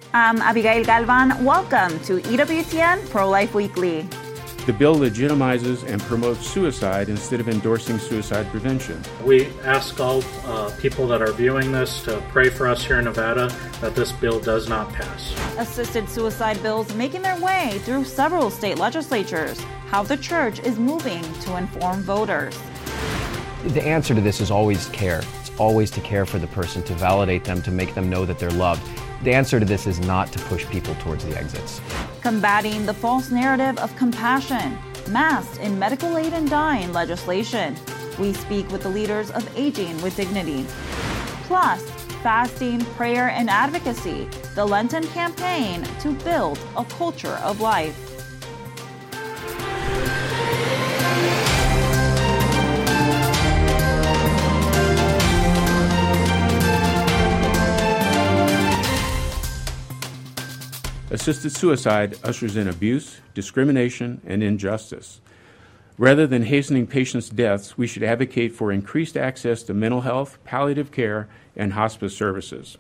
I'm Abigail Galvan. Welcome to EWTN Pro-Life Weekly. The bill legitimizes and promotes suicide instead of endorsing suicide prevention. We ask all people that are viewing this to pray for us here in Nevada that this bill does not pass. Assisted suicide bills making their way through several state legislatures. How the church is moving to inform voters. The answer to this is always care. It's always to care for the person, to validate them, to make them know that they're loved. The answer to this is not to push people towards the exits. Combating the false narrative of compassion, masked in medical aid and dying legislation. We speak with the leaders of Aging with Dignity. Plus, fasting, prayer, and advocacy, the Lenten campaign to build a culture of life. Assisted suicide ushers in abuse, discrimination, and injustice. Rather than hastening patients' deaths, we should advocate for increased access to mental health, palliative care, and hospice services.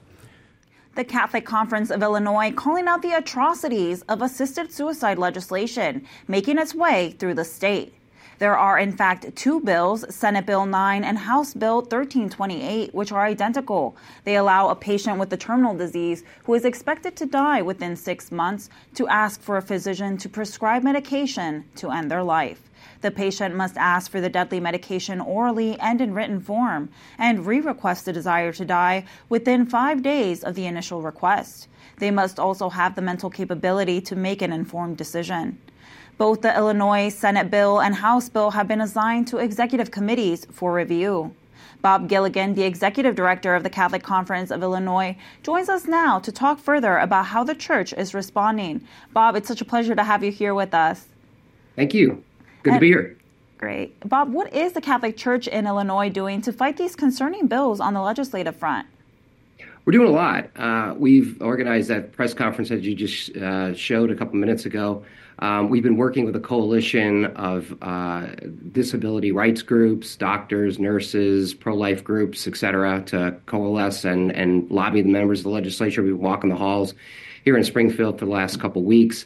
The Catholic Conference of Illinois calling out the atrocities of assisted suicide legislation making its way through the state. There are, in fact, two bills, Senate Bill 9 and House Bill 1328, which are identical. They allow a patient with a terminal disease who is expected to die within 6 months to ask for a physician to prescribe medication to end their life. The patient must ask for the deadly medication orally and in written form, and re-request the desire to die within 5 days of the initial request. They must also have the mental capability to make an informed decision. Both the Illinois Senate bill and House bill have been assigned to executive committees for review. Bob Gilligan, the executive director of the Catholic Conference of Illinois, joins us now to talk further about how the church is responding. Bob, it's such a pleasure to have you here with us. Thank you. Good to be here. Great. Bob, what is the Catholic Church in Illinois doing to fight these concerning bills on the legislative front? We're doing a lot. We've organized that press conference that you just showed a couple minutes ago. We've been working with a coalition of disability rights groups, doctors, nurses, pro-life groups, et cetera, to coalesce and lobby the members of the legislature. We've been walking the halls here in Springfield for the last couple weeks.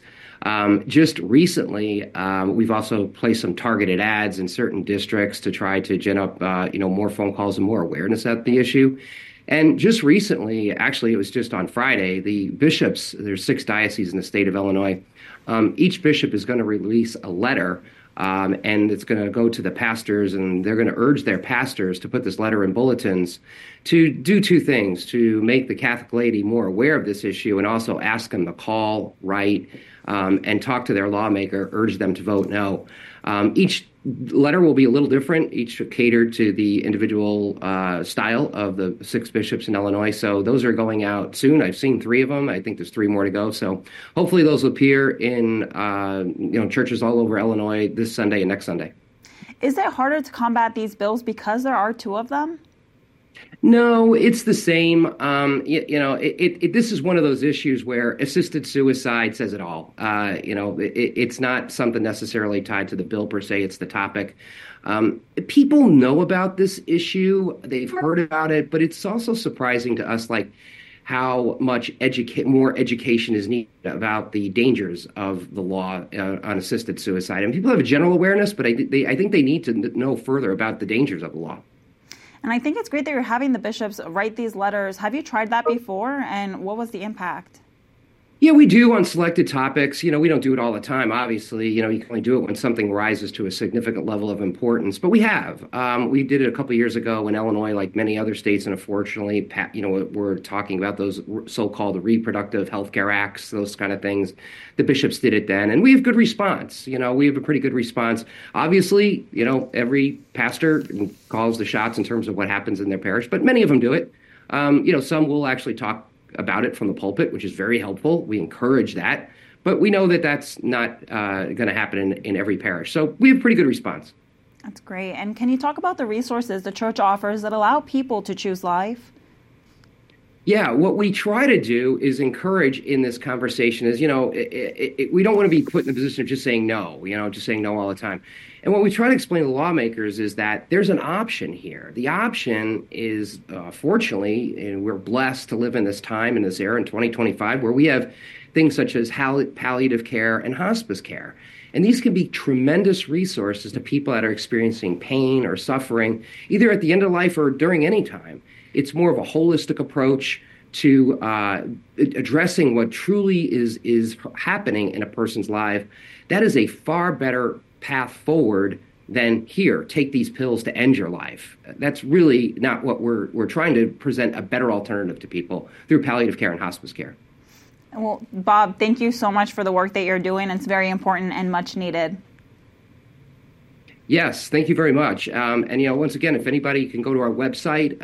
Just recently, we've also placed some targeted ads in certain districts to try to gin up, more phone calls and more awareness at the issue. And just recently, actually, it was just on Friday, the bishops, there's 6 dioceses in the state of Illinois. Each bishop is going to release a letter, and it's going to go to the pastors, and they're going to urge their pastors to put this letter in bulletins to do 2 things: to make the Catholic laity more aware of this issue, and also ask them to call, write, and talk to their lawmaker, urge them to vote no. Each letter will be a little different, each catered to the individual style of the 6 bishops in Illinois. So those are going out soon. I've seen 3 of them. I think there's 3 more to go. So hopefully those will appear in churches all over Illinois this Sunday and next Sunday. Is it harder to combat these bills because there are 2 of them? No, it's the same. This is one of those issues where assisted suicide says it all. It's not something necessarily tied to the bill per se. It's the topic. People know about this issue. They've heard about it, but it's also surprising to us, like how much more education is needed about the dangers of the law on assisted suicide. And people have a general awareness, but I think they need to know further about the dangers of the law. And I think it's great that you're having the bishops write these letters. Have you tried that before, and what was the impact? Yeah, we do on selected topics. We don't do it all the time, obviously. You can only do it when something rises to a significant level of importance. But we have. We did it a couple of years ago in Illinois, like many other states. And unfortunately, we're talking about those so-called reproductive health care acts, those kind of things. The bishops did it then. And we have good response. We have a pretty good response. Obviously, every pastor calls the shots in terms of what happens in their parish. But many of them do it. Some will actually talk about it from the pulpit, which is very helpful. We encourage that. But we know that that's not going to happen in every parish. So we have pretty good response. That's great. And can you talk about the resources the church offers that allow people to choose life? Yeah, what we try to do is encourage in this conversation is, we don't want to be put in the position of just saying no, just saying no all the time. And what we try to explain to lawmakers is that there's an option here. The option is, fortunately, and we're blessed to live in this time, in this era, in 2025, where we have things such as palliative care and hospice care. And these can be tremendous resources to people that are experiencing pain or suffering, either at the end of life or during any time. It's more of a holistic approach to addressing what truly is happening in a person's life. That is a far better path forward than, here, take these pills to end your life. That's really not what we're trying to present, a better alternative to people through palliative care and hospice care. Well, Bob, thank you so much for the work that you're doing. It's very important and much needed. Yes, thank you very much. And once again, if anybody can go to our website,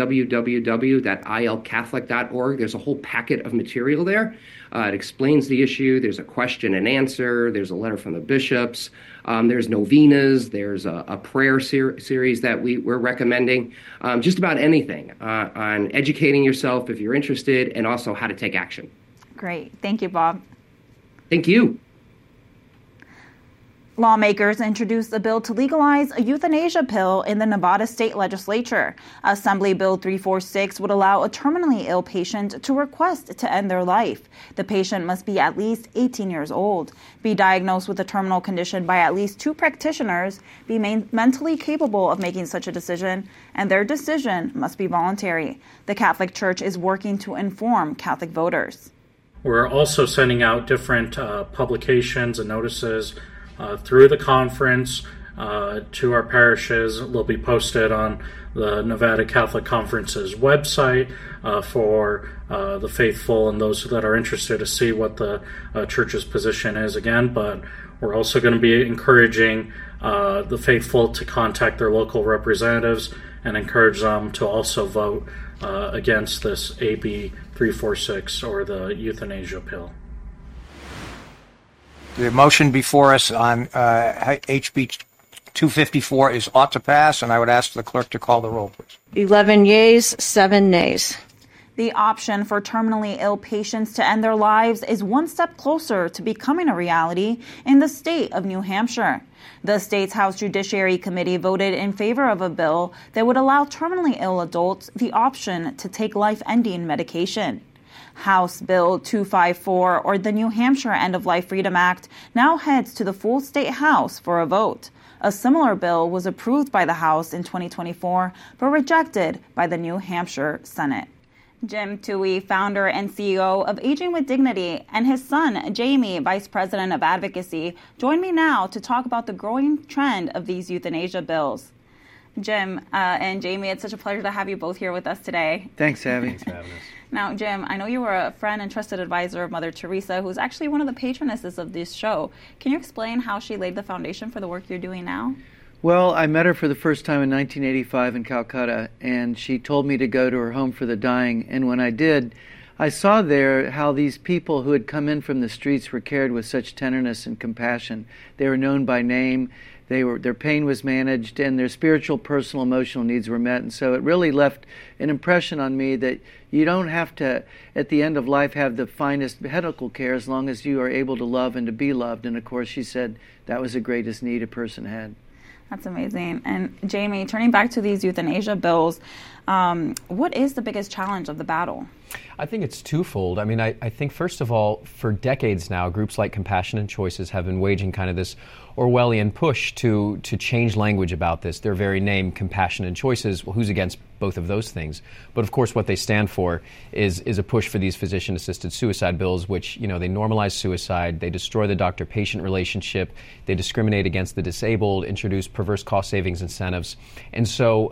www.ilcatholic.org, there's a whole packet of material there. It explains the issue. There's a question and answer. There's a letter from the bishops. There's novenas. There's a prayer series that we're recommending. Just about anything on educating yourself if you're interested, and also how to take action. Great. Thank you, Bob. Thank you. Lawmakers introduced a bill to legalize a euthanasia pill in the Nevada state legislature. Assembly Bill 346 would allow a terminally ill patient to request to end their life. The patient must be at least 18 years old, be diagnosed with a terminal condition by at least 2 practitioners, be mentally capable of making such a decision, and their decision must be voluntary. The Catholic Church is working to inform Catholic voters. We're also sending out different publications and notices through the conference to our parishes. They'll be posted on the Nevada Catholic Conference's website for the faithful and those that are interested to see what the church's position is again. But we're also going to be encouraging the faithful to contact their local representatives and encourage them to also vote against this AB 346 or the euthanasia pill. The motion before us on HB 254 is ought to pass, and I would ask the clerk to call the roll, please. 11 yeas, 7 nays. The option for terminally ill patients to end their lives is one step closer to becoming a reality in the state of New Hampshire. The state's House Judiciary Committee voted in favor of a bill that would allow terminally ill adults the option to take life-ending medication. House Bill 254, or the New Hampshire End-of-Life Freedom Act, now heads to the full state House for a vote. A similar bill was approved by the House in 2024, but rejected by the New Hampshire Senate. Jim Toohey, founder and CEO of Aging with Dignity, and his son, Jamie, Vice President of Advocacy, join me now to talk about the growing trend of these euthanasia bills. Jim and Jamie, it's such a pleasure to have you both here with us today. Thanks, Abby. Thanks for having us. Now, Jim, I know you were a friend and trusted advisor of Mother Teresa, who's actually one of the patronesses of this show. Can you explain how she laid the foundation for the work you're doing now? Well, I met her for the first time in 1985 in Calcutta, and she told me to go to her home for the dying. And when I did, I saw there how these people who had come in from the streets were cared with such tenderness and compassion. They were known by name. Their pain was managed, and their spiritual, personal, emotional needs were met. And so it really left an impression on me that you don't have to, at the end of life, have the finest medical care as long as you are able to love and to be loved. And of course, she said that was the greatest need a person had. That's amazing. And Jamie, turning back to these euthanasia bills, what is the biggest challenge of the battle? I think it's twofold. I mean, I think, first of all, for decades now, groups like Compassion and Choices have been waging kind of this Orwellian push to change language about this. Their very name, Compassion and Choices, well, who's against both of those things? But of course, what they stand for is a push for these physician-assisted suicide bills, which, they normalize suicide, they destroy the doctor-patient relationship, they discriminate against the disabled, introduce perverse cost savings incentives. And so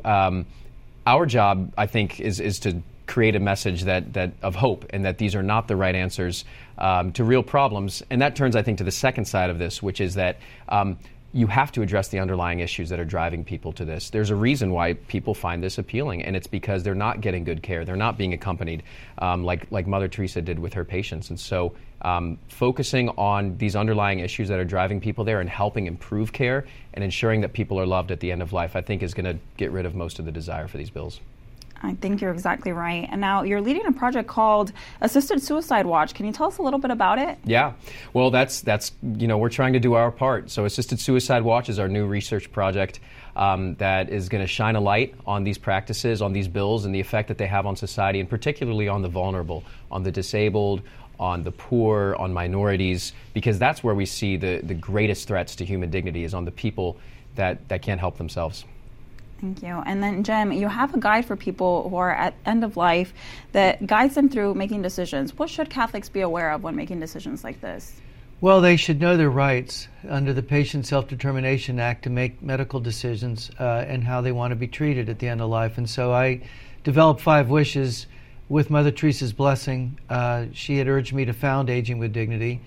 our job, I think, is to create a message that of hope, and that these are not the right answers to real problems. And that turns, I think, to the second side of this, which is that you have to address the underlying issues that are driving people to this. There's a reason why people find this appealing, and it's because they're not getting good care. They're not being accompanied like Mother Teresa did with her patients. And so focusing on these underlying issues that are driving people there and helping improve care and ensuring that people are loved at the end of life, I think, is going to get rid of most of the desire for these bills. I think you're exactly right. And now you're leading a project called Assisted Suicide Watch. Can you tell us a little bit about it? Yeah. Well, that's we're trying to do our part. So Assisted Suicide Watch is our new research project that is going to shine a light on these practices, on these bills, and the effect that they have on society, and particularly on the vulnerable, on the disabled, on the poor, on minorities, because that's where we see the greatest threats to human dignity, is on the people that can't help themselves. Thank you. And then, Jim, you have a guide for people who are at end of life that guides them through making decisions. What should Catholics be aware of when making decisions like this? Well, they should know their rights under the Patient Self-Determination Act to make medical decisions and how they want to be treated at the end of life. And so I developed 5 wishes with Mother Teresa's blessing. She had urged me to found Aging with Dignity.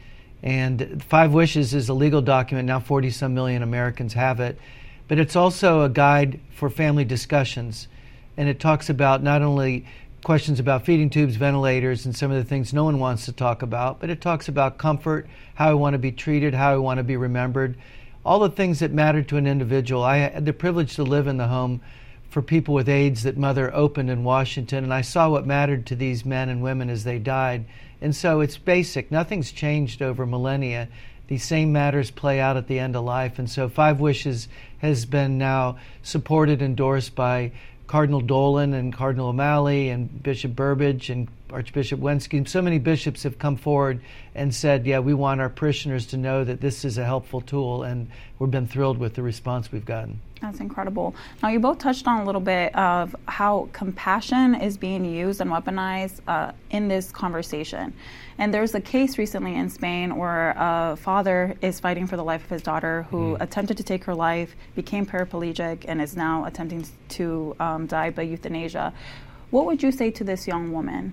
And 5 Wishes is a legal document. Now 40-some million Americans have it. But it's also a guide for family discussions. And it talks about not only questions about feeding tubes, ventilators, and some of the things no one wants to talk about, but it talks about comfort, how I want to be treated, how I want to be remembered, all the things that matter to an individual. I had the privilege to live in the home for people with AIDS that Mother opened in Washington, and I saw what mattered to these men and women as they died. And so it's basic. Nothing's changed over millennia. These same matters play out at the end of life. And so 5 Wishes has been now supported, endorsed by Cardinal Dolan and Cardinal O'Malley and Bishop Burbidge and Archbishop Wensky. So many bishops have come forward and said, yeah, we want our parishioners to know that this is a helpful tool, and we've been thrilled with the response we've gotten. That's incredible. Now, you both touched on a little bit of how compassion is being used and weaponized in this conversation. And there's a case recently in Spain where a father is fighting for the life of his daughter who attempted to take her life, became paraplegic, and is now attempting to die by euthanasia. What would you say to this young woman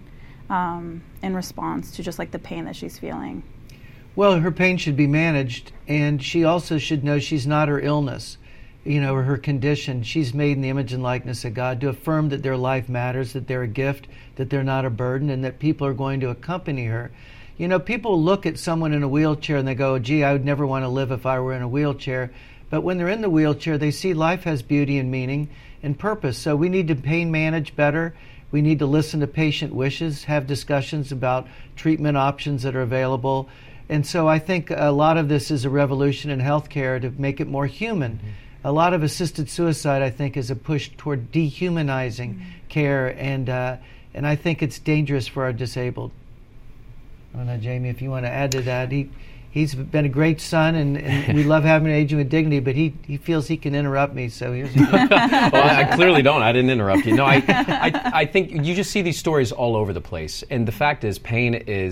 in response to just like the pain that she's feeling? Well, her pain should be managed, and she also should know she's not her illness, or her condition. She's made in the image and likeness of God, to affirm that their life matters, that they're a gift, that they're not a burden, and that people are going to accompany her. People look at someone in a wheelchair and they go, gee, I would never want to live if I were in a wheelchair. But when they're in the wheelchair, they see life has beauty and meaning and purpose. So we need to pain manage better. We need to listen to patient wishes, have discussions about treatment options that are available. And so I think a lot of this is a revolution in healthcare to make it more human. A lot of assisted suicide, I think, is a push toward dehumanizing care, and I think it's dangerous for our disabled. I don't know, Jamie, if you want to add to that. He's been a great son, and we love having Aging with Dignity, but he feels he can interrupt me, so here's Well, I clearly don't. I didn't interrupt you. No, I think you just see these stories all over the place, and the fact is pain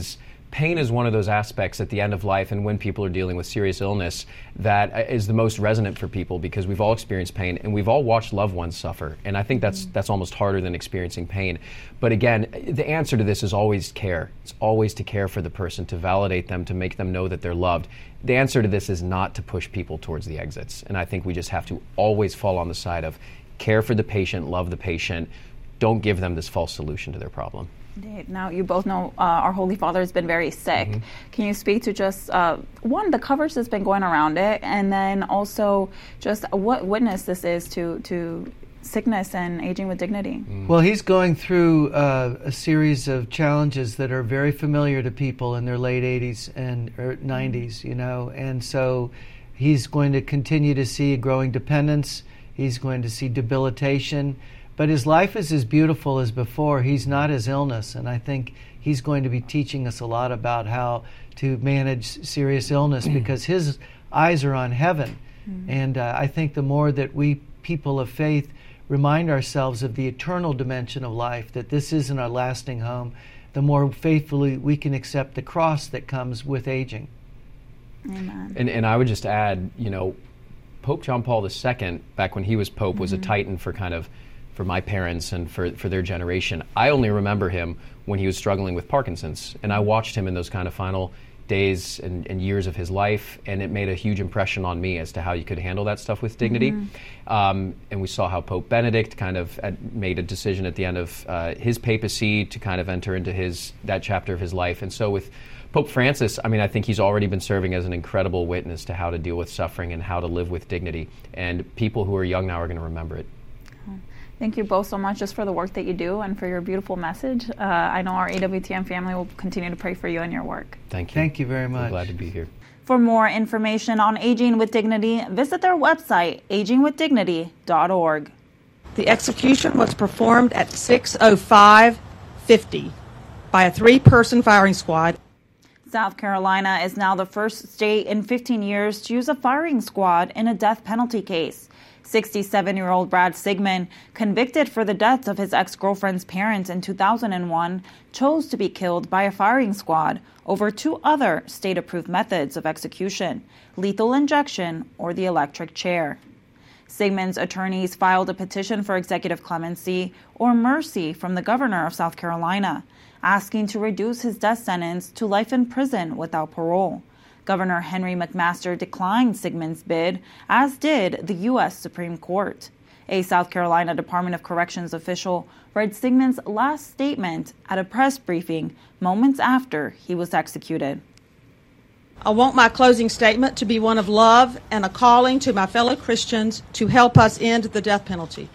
is one of those aspects at the end of life and when people are dealing with serious illness that is the most resonant for people, because we've all experienced pain and we've all watched loved ones suffer. And I think that's almost harder than experiencing pain. But again, the answer to this is always care. It's always to care for the person, to validate them, to make them know that they're loved. The answer to this is not to push people towards the exits. And I think we just have to always fall on the side of care for the patient, love the patient. Don't give them this false solution to their problem. Indeed. Now, you both know our Holy Father has been very sick. Can you speak to just, one, the coverage that's been going around it, and then also just what witness this is to sickness and aging with dignity? Well, he's going through a series of challenges that are very familiar to people in their late 80s and 90s, and so he's going to continue to see growing dependence. He's going to see debilitation. But his life is as beautiful as before. He's not his illness, and I think he's going to be teaching us a lot about how to manage serious illness because his eyes are on heaven. And I think the more that we people of faith remind ourselves of the eternal dimension of life, that this isn't our lasting home, the more faithfully we can accept the cross that comes with aging. Amen. And I would just add, Pope John Paul II, back when he was Pope, was a titan for my parents and for their generation. I only remember him when he was struggling with Parkinson's, and I watched him in those kind of final days and years of his life, and it made a huge impression on me as to how you could handle that stuff with dignity. And we saw how Pope Benedict kind of made a decision at the end of his papacy to kind of enter into that chapter of his life. And so with Pope Francis, I think he's already been serving as an incredible witness to how to deal with suffering and how to live with dignity. And people who are young now are going to remember it. Thank you both so much just for the work that you do and for your beautiful message. I know our AWTN family will continue to pray for you and your work. Thank you. Thank you very much. I'm glad to be here. For more information on Aging with Dignity, visit their website, agingwithdignity.org. The execution was performed at 6:05:50 by a 3-person firing squad. South Carolina is now the first state in 15 years to use a firing squad in a death penalty case. 67-year-old Brad Sigmund, convicted for the deaths of his ex-girlfriend's parents in 2001, chose to be killed by a firing squad over 2 other state-approved methods of execution, lethal injection or the electric chair. Sigmund's attorneys filed a petition for executive clemency or mercy from the governor of South Carolina, asking to reduce his death sentence to life in prison without parole. Governor Henry McMaster declined Sigmund's bid, as did the U.S. Supreme Court. A South Carolina Department of Corrections official read Sigmund's last statement at a press briefing moments after he was executed. I want my closing statement to be one of love and a calling to my fellow Christians to help us end the death penalty.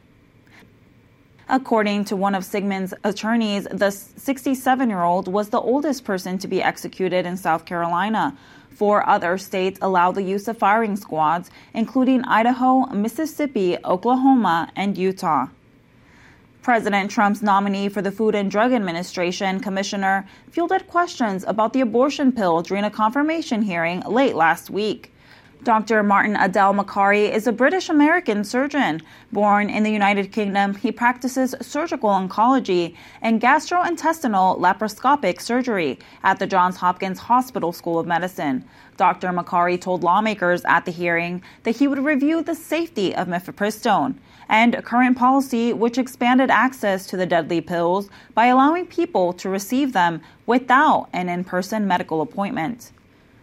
According to one of Sigmund's attorneys, the 67-year-old was the oldest person to be executed in South Carolina. 4 other states allow the use of firing squads, including Idaho, Mississippi, Oklahoma, and Utah. President Trump's nominee for the Food and Drug Administration, Commissioner, fielded questions about the abortion pill during a confirmation hearing late last week. Dr. Martin Adel Makari is a British-American surgeon. Born in the United Kingdom, he practices surgical oncology and gastrointestinal laparoscopic surgery at the Johns Hopkins Hospital School of Medicine. Dr. Makari told lawmakers at the hearing that he would review the safety of mifepristone and current policy which expanded access to the deadly pills by allowing people to receive them without an in-person medical appointment.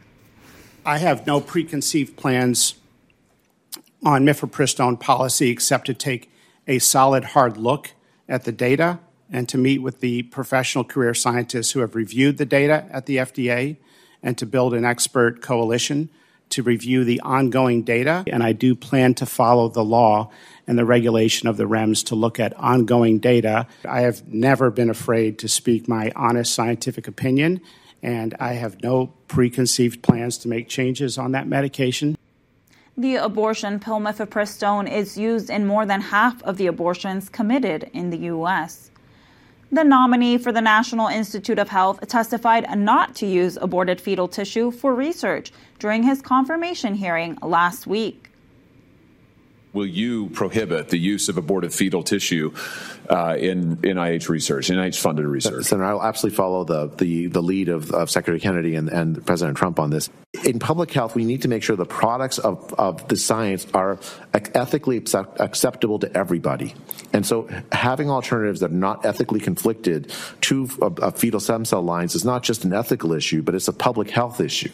I have no preconceived plans on mifepristone policy except to take a solid, hard look at the data and to meet with the professional career scientists who have reviewed the data at the FDA and to build an expert coalition to review the ongoing data. And I do plan to follow the law and the regulation of the REMS to look at ongoing data. I have never been afraid to speak my honest scientific opinion, and I have no preconceived plans to make changes on that medication. The abortion pill mifepristone is used in more than half of the abortions committed in the U.S. The nominee for the National Institute of Health testified not to use aborted fetal tissue for research during his confirmation hearing last week. Will you prohibit the use of aborted fetal tissue in NIH research, NIH-funded research? Senator, I'll absolutely follow the lead of Secretary Kennedy and President Trump on this. In public health, we need to make sure the products of the science are ethically acceptable to everybody. And so having alternatives that are not ethically conflicted to fetal stem cell lines is not just an ethical issue, but it's a public health issue.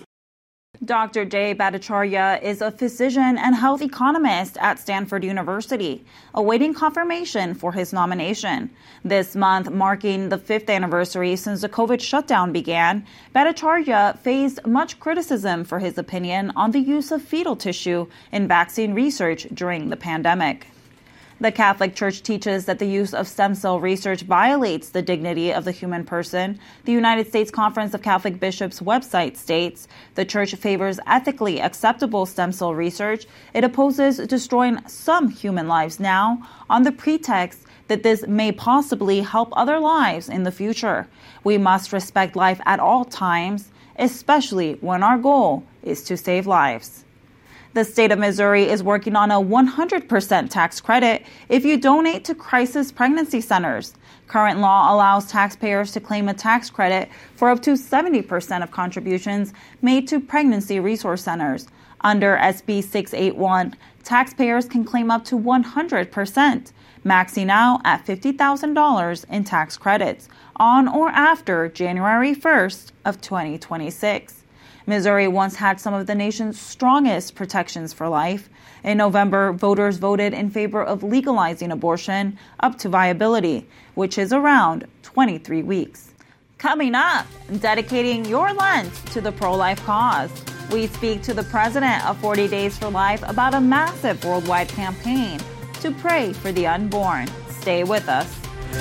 Dr. Jay Bhattacharya is a physician and health economist at Stanford University, awaiting confirmation for his nomination. This month, marking the 5th anniversary since the COVID shutdown began, Bhattacharya faced much criticism for his opinion on the use of fetal tissue in vaccine research during the pandemic. The Catholic Church teaches that the use of stem cell research violates the dignity of the human person. The United States Conference of Catholic Bishops website states the Church favors ethically acceptable stem cell research. It opposes destroying some human lives now on the pretext that this may possibly help other lives in the future. We must respect life at all times, especially when our goal is to save lives. The state of Missouri is working on a 100% tax credit if you donate to crisis pregnancy centers. Current law allows taxpayers to claim a tax credit for up to 70% of contributions made to pregnancy resource centers. Under SB 681, taxpayers can claim up to 100%, maxing out at $50,000 in tax credits on or after January 1st of 2026. Missouri once had some of the nation's strongest protections for life. In November, voters voted in favor of legalizing abortion up to viability, which is around 23 weeks. Coming up, dedicating your Lent to the pro-life cause. We speak to the president of 40 Days for Life about a massive worldwide campaign to pray for the unborn. Stay with us.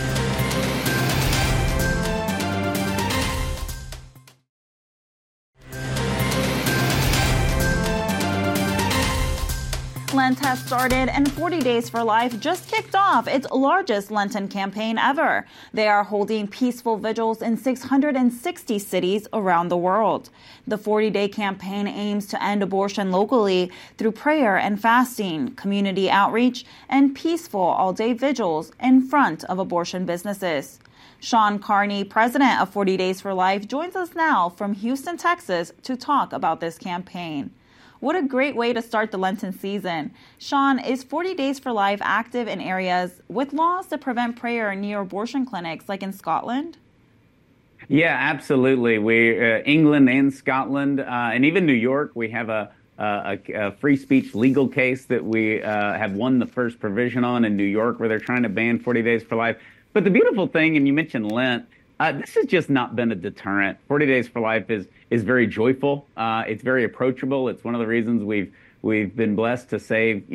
Lent has started and 40 Days for Life just kicked off its largest Lenten campaign ever. They are holding peaceful vigils in 660 cities around the world. The 40-day campaign aims to end abortion locally through prayer and fasting, community outreach, and peaceful all-day vigils in front of abortion businesses. Sean Carney, president of 40 Days for Life, joins us now from Houston, Texas, to talk about this campaign. What a great way to start the Lenten season. Sean, is 40 Days for Life active in areas with laws to prevent prayer near abortion clinics, like in Scotland? Yeah, absolutely. England and Scotland, and even New York, we have a free speech legal case that we have won the first provision on in New York, where they're trying to ban 40 Days for Life. But the beautiful thing, and you mentioned Lent, this has just not been a deterrent. 40 Days for Life is very joyful. It's very approachable. It's one of the reasons we've been blessed to save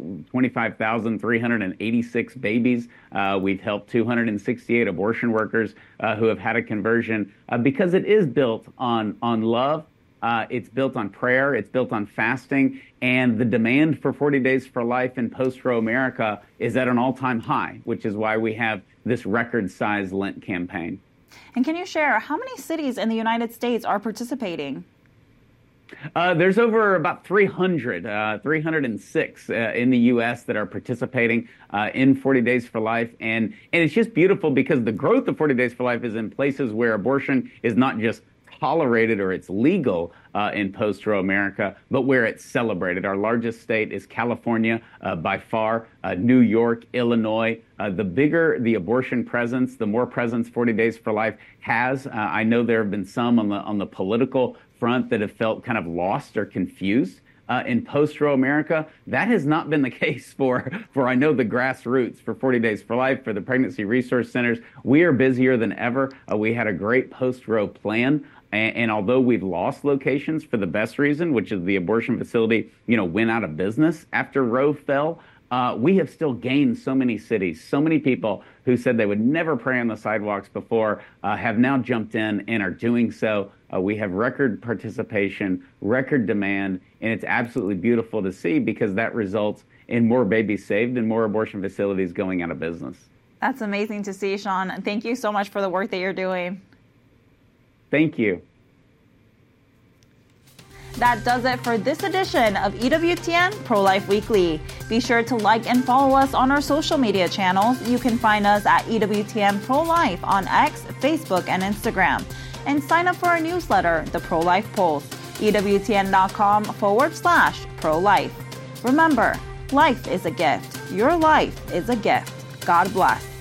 25,386 babies. We've helped 268 abortion workers who have had a conversion because it is built on love. It's built on prayer. It's built on fasting. And the demand for 40 Days for Life in post-Roe America is at an all-time high, which is why we have this record-sized Lent campaign. And can you share how many cities in the United States are participating? There's over about 306 in the U.S. that are participating in 40 Days for Life. And it's just beautiful because the growth of 40 Days for Life is in places where abortion is not just tolerated or it's legal in post-Roe America, but where it's celebrated. Our largest state is California by far, New York, Illinois. The bigger the abortion presence, the more presence 40 Days for Life has. I know there have been some on the political front that have felt kind of lost or confused. In post-Roe America, that has not been the case for I know the grassroots, for 40 Days for Life, for the pregnancy resource centers. We are busier than ever. We had a great post-Roe plan. And although we've lost locations for the best reason, which is the abortion facility, went out of business after Roe fell, we have still gained so many cities. So many people who said they would never pray on the sidewalks before have now jumped in and are doing so. We have record participation, record demand, and it's absolutely beautiful to see because that results in more babies saved and more abortion facilities going out of business. That's amazing to see, Sean. Thank you so much for the work that you're doing. Thank you. That does it for this edition of EWTN Pro-Life Weekly. Be sure to like and follow us on our social media channels. You can find us at EWTN Pro-Life on X, Facebook, and Instagram. And sign up for our newsletter, The Pro-Life Pulse, EWTN.com/pro-life. Remember, life is a gift. Your life is a gift. God bless.